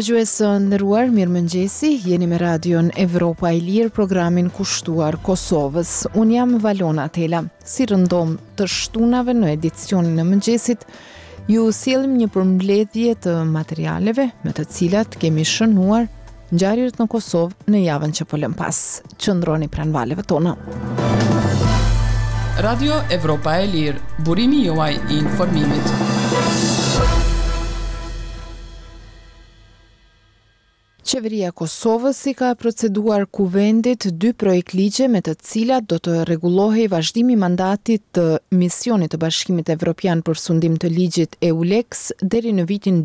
Dëgjuesë nderuar, mirëmëngjesi, jeni me radion Evropa e Lirë, programin kushtuar Kosovës. Unë jam Valona Tela. Si rëndom të shtunave në edicionin e mëngjesit, ju sjellim një përmbledhje të materialeve me të cilat kemi shënuar ngjarjet në Kosovë në javën që po lëm pas. Qëndroni pranë valeve tona. Radio Evropa e Lirë, burimi juaj I informimit. Qeveria e Kosovës I ka proceduar kuvendit 2 projekt ligje me të cilat do të rregullohej vazhdimi I mandatit të misionit të Bashkimit Evropian për sundim të ligjit EULEX deri në vitin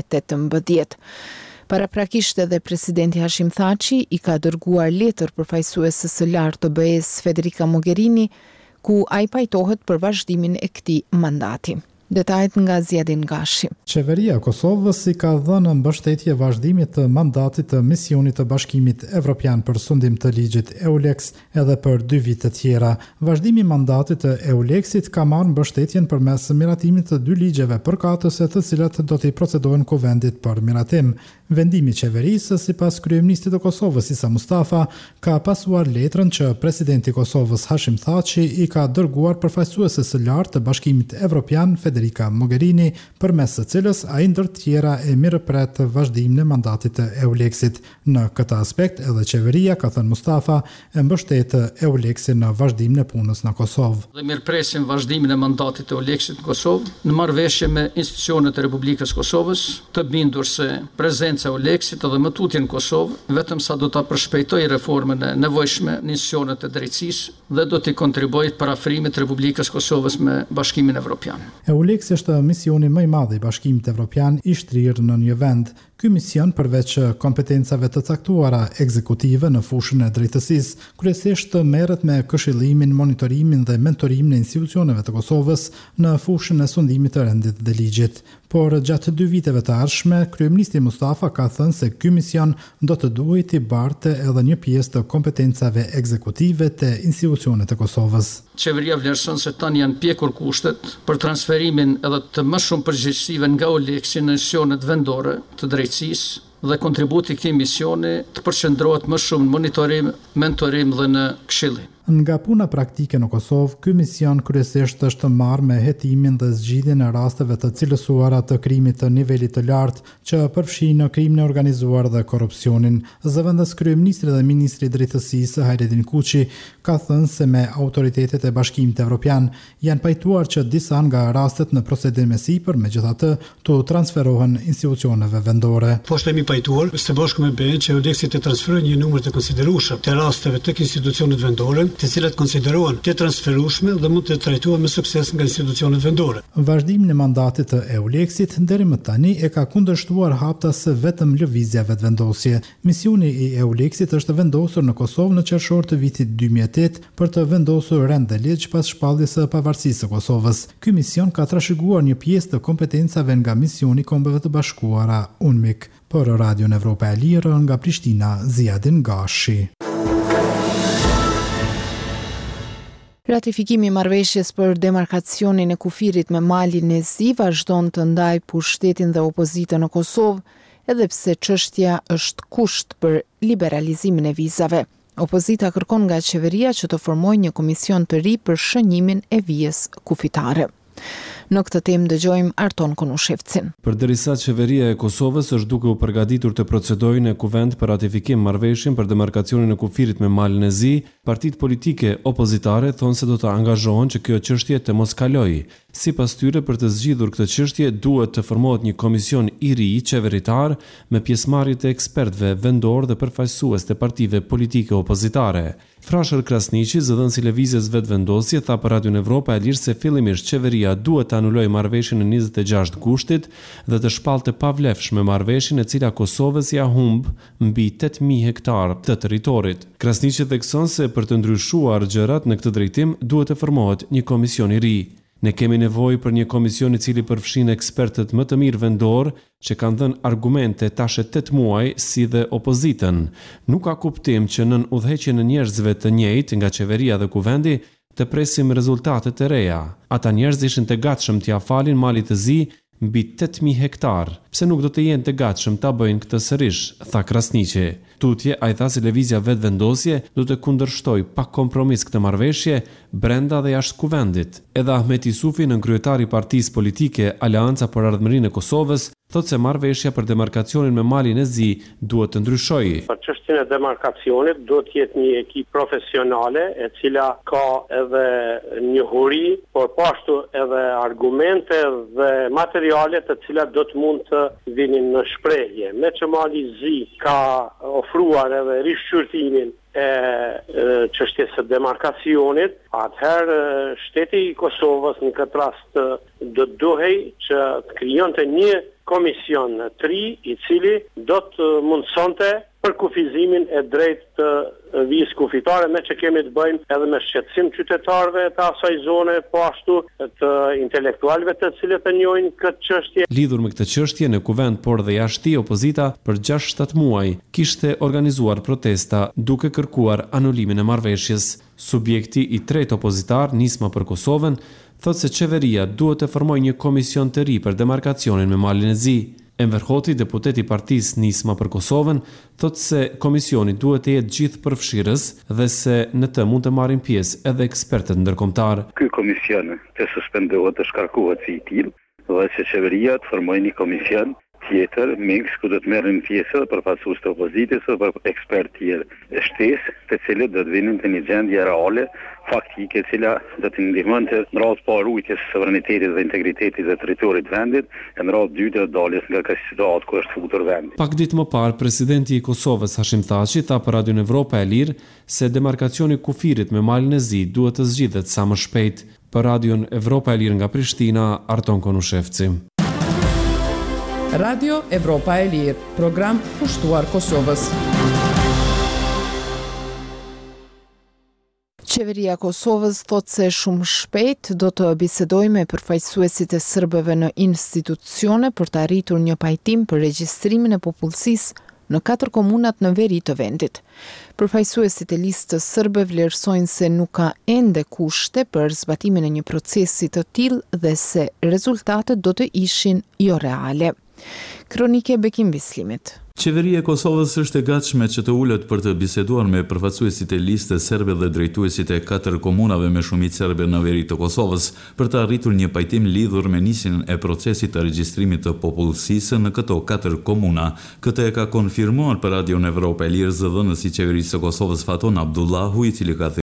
2018. Paraprakisht edhe presidenti Hashim Thaçi I ka dërguar letër përfaqësuesës së lartë të BE-s Federica Mogherini, ku ai pajtohet për vazhdimin e këtij mandati. Detajet nga Ziadin Gashi. Qeveria e Kosovës I ka dhënë mbështetje vazhdimit të mandatit të misionit të Bashkimit Evropian për sundim të ligjit EULEX edhe për 2 vite tjera. Vazhdimi I mandatit të EULEX-it ka marrë mbështetjen përmes miratimit të 2 ligjeve përkatëse të cilat do t'i procedohen kuvendit për miratim. Vendimi I qeverisë, sipas kryeministit të Kosovës Isa Mustafa, ka pasuar letrën që presidenti I Kosovës Hashim Thaçi I ka dërguar përfaqësuesës së lartë të Bashkimit Evropian Federica Mogherini, përmes së cilës ai ndër të tjera e mirëpret vazhdimin e mandatit të EULEX-it. Në këtë aspekt, edhe qeveria, ka thënë Mustafa, e mbështet EULEX-in në vazhdimin e punës në Kosovë. Dhe mirëpresim vazhdimin e mandatit të EULEX-it në Kosovë, në marrëveshje me institucionet e Republikës Kosovës, të bindur se prezenca e EULEX-it edhe më tutje në Kosovë, vetëm sa do ta përshpejtojë reformën e nevojshme në institucionet e drejtësisë dhe do t'i kontribuojë parafrimit të Republikës Kosovës me Bashkimin Evropian. EULEX është misioni më I madh I Bashkimit Evropian I shtrirë në një vend. Ky mision, përveç kompetencave të caktuara ekzekutive në fushën e drejtësisë, kryesisht merret me këshillimin, monitorimin dhe mentorimin e institucioneve të Kosovës në fushën e sundimit të rendit dhe ligjit. Por gjatë 2 viteve të ardhshme, kryeministri Mustafa ka thënë se ky mision do të duhet I barte edhe një pjesë të kompetencave ekzekutive të institucioneve të Kosovës. Qeveria vlerëson se tani janë pjekur kushtet për transferimin edhe të më shumë përgjegjësive nga EULEX-i në institucionet vendore të drejtësisë dhe kontributi I këtij misioni të përqendrohet më shumë në monitorim, mentorim dhe në këshillim. Nga puna praktike në Kosovë, ky mision kryesisht është marrë me hetimin dhe zgjidhjen e rasteve të cilësuara të krimit të nivelit të lartë që përfshin krimin e organizuar dhe korrupsionin. Zëvendës kryeministri dhe ministri I drejtësisë Hajredin Kuçi ka thënë se me autoritetet e Bashkimit Evropian janë pajtuar që disa nga rastet në procedim e sipër, megjithatë, të transferohen institucioneve vendore. Po shemi pajtuar së bashku me BE që EULEX-i të transferojë një numër të konsiderueshëm të rasteve tek institucionet vendore, të cilat konsiderohen të transferueshme dhe mund të trajtohen me sukses nga institucionet vendore. Vazhdimin e mandatit të EULEX-it deri më tani e ka kundërshtuar haptas vetëm lëvizja vetëvendosje. Misioni I EULEX-it është vendosur në Kosovë në qershor të vitit 2008 për të vendosur rend dhe ligj pas shpalljes së pavarësisë së Kosovës. Ky mision ka trashëguar një pjesë të kompetencave nga misioni I Kombeve të Bashkuara UNMIK. Për Radion Evropa e Lirë nga Prishtina, Ziadin Gashi. Ratifikimi I marrëveshjes për demarkacionin e kufirit me Malin e Zi vazhdon të ndaj pushtetin dhe opozitën në Kosovë, edhe pse çështja është kusht për liberalizimin e vizave. Opozita kërkon nga qeveria që të formojë një komision të ri për shënimin e vijës kufitare. Në këtë temë dëgjojmë Arton Konushevcin. Përderisa qeveria e Kosovës është duke u përgatitur të procedojë në kuvend për ratifikim marrëveshjen për demarkacionin e kufirit me Malin e Zi, partitë politike opozitare thonë se do të angazhohen që kjo çështje të mos kalojë. Sipas tyre, për të zgjidhur këtë çështje duhet të formohet një komision I ri qeveritar me pjesëmarrje të ekspertëve vendor dhe përfaqësues të partive politike opozitare. Frashër Krasniqi, zëdhënësi i lëvizjes vetëvendosje, tha për Radion Evropa e Lirë se fillimisht qeveria duhet të anulojë marrëveshjen e 26 gushtit dhe të shpallte pavlefshme marrëveshjen e cila Kosovës ja humb mbi 8000 hektar të territorit. Krasniqi thekson se për të ndryshuar gjërat në këtë drejtim duhet të formohet një komision I ri. Ne kemi nevojë për një komision I cili përfshin ekspertët më të mirë vendor që kanë dhënë argumente tash 8 muaj si dhe opozitën. Nuk ka kuptim që nën udhëheqjen e njerëzve të njëjtë nga qeveria dhe kuvendi të presim rezultate të reja. Ata njerëz ishin të gatshëm t'ia falin Malit të Zi mbi 8.000 hektar. Pse nuk do të jenë të gatshëm ta bëjnë këtë sërish, tha Krasniqi. Tutje, ai tha se lëvizja vetvendosje do të kundërshtoj pa kompromis këtë marrëveshje brenda dhe jashtë kuvendit. Edhe Ahmet Isufi, nënkryetari i partisë politike Aleanca për Ardhmërinë e Kosovës, thotë se marrëveshja për demarkacionin me Malin e Zi duhet të ndryshojë. Për çështjen e demarkacionit duhet të jetë një ekip profesionale e cila ka edhe njohuri, por pashtu edhe argumente dhe materiale të cilat do të mund të vinin në shprehje. Me që Mali Zi ka ofruar edhe rishqyrtimin e çështjes së demarkacionit, atëherë shteti i Kosovës në këtë rast do duhej që të krijonte një komision të ri i cili do të mundsonte për kufizimin e drejtë të vijës kufitare, me që kemi të bëjmë edhe me shqetësim qytetarëve të asaj zone, po ashtu të intelektualëve të cilët e njohin këtë çështje. Lidhur me këtë çështje në kuvend por dhe jashtë, opozita për 6-7 muaj kishte organizuar protesta duke kërkuar anulimin e marrëveshjes. Subjekti i tretë opozitar, Nisma për Kosovën, thotë se qeveria duhet të formojë një komision të ri për demarkacionin me Malin e Zi. Enver Hoti, deputet i partisë Nisma për Kosovën, thotë se komisioni duhet të jetë gjithë përfshirës dhe se në të mund të marrin pjesë edhe ekspertët ndërkombëtar. Ky komision të suspendohet, të shkarkohet si i tillë, dhe se qeveria të formojë një komision tjetër, mix, ku do të merren pjesë përfaqësues të opozitës dhe ekspertë tjerë shtesë, të cilët do të vinin të një gjendje reale, faktike, e cila do të ndihmonte në radhë parë ruajtjes së sovranitetit dhe integritetit të territorit të vendit, e në radhë dytë daljes nga kjo situatë ku është futur vendi. Pak ditë më parë, presidenti i Kosovës Hashim Thaçi tha për Radion Evropa e Lirë se demarkacioni i kufirit me Malin e Zi duhet të zgjidhet sa më shpejt. Për Radion Evropa e Lirë nga Prishtina, Arton Konushevci. Radio Evropa e Lirë, program pushtuar Kosovës. Qeveria e Kosovës thotë se shumë shpejt do të bisedojë me përfaqësuesit e serbëve në institucione për të arritur një pajtim për regjistrimin e popullsisë në 4 komunat në veri të vendit. Përfaqësuesit e listës sërbe vlerësojnë se nuk ka ende kushte për zbatimin e një procesi të tillë dhe se rezultatet do të ishin jo reale. Kronike Bekim Bislimit. Qeveria e Kosovës është e gatshme që të ulet për të biseduar me përfaqësuesit e listës serbe dhe drejtuesit e 4 komunave me shumicë serbe në veri të Kosovës për të arritur një pajtim lidhur me nisjen e procesit të regjistrimit të popullsisë në këto 4 komuna. Këtë e ka konfirmuar për Radion Evropa e Lirë zëdhënësi i qeverisë së Kosovës Faton Abdullahu, i cili ka